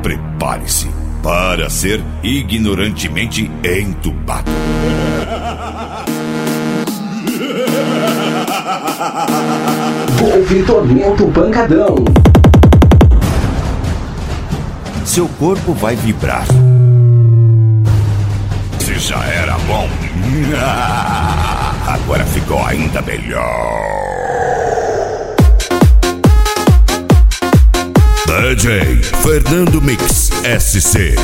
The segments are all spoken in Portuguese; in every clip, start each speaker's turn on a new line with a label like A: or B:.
A: prepare-se para ser ignorantemente entubado.
B: Golpe Tormento Pancadão.
A: Seu corpo vai vibrar. Se já era bom, agora ficou ainda melhor. DJ Fernando Mix SC.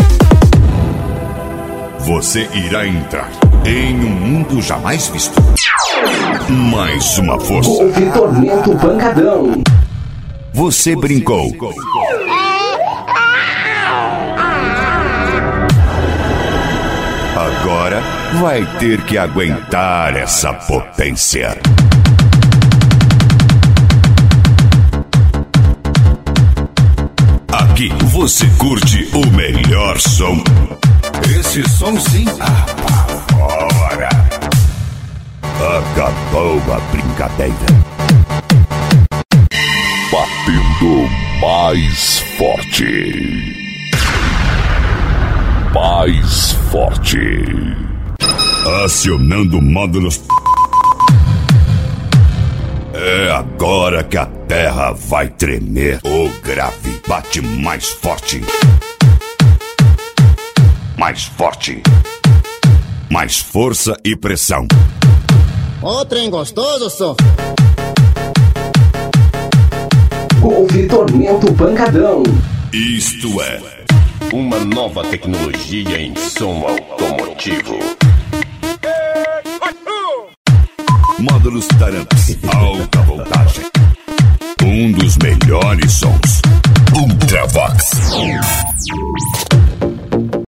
A: Você irá entrar em um mundo jamais visto. Mais uma força.
B: Golpe Tormento Pancadão.
A: Você brincou. Agora vai ter que aguentar essa potência. Aqui você curte o melhor som. Esse som sim apavora. Acabou a brincadeira. Batendo mais forte. Mais forte. Acionando módulos. É agora que a terra vai tremer. O grave bate mais forte. Mais forte. Mais força e pressão.
C: Ô, trem gostoso, só.
B: Golpe Tormento Pancadão.
A: Isto é
D: uma nova tecnologia em som automotivo.
A: Módulos Taramps, alta voltagem. Um dos melhores sons.